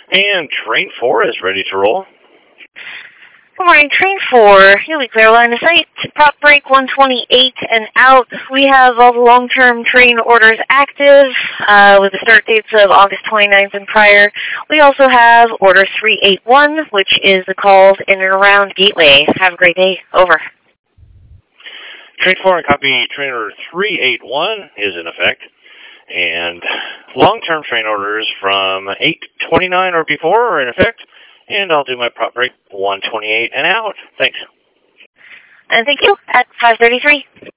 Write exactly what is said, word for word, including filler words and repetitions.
And train four is ready to roll. Good morning, train four. You'll be clear line of sight. Prop break one twenty-eight and out. We have all the long-term train orders active uh, with the start dates of August twenty-ninth and prior. We also have order three eight one, which is the calls in and around Gateway. Have a great day. Over. Train four and copy train order three eight one is in effect. And long-term train orders from eight twenty-nine or before are in effect. And I'll do my prop break one twenty-eight and out. Thanks. And thank you at five thirty-three.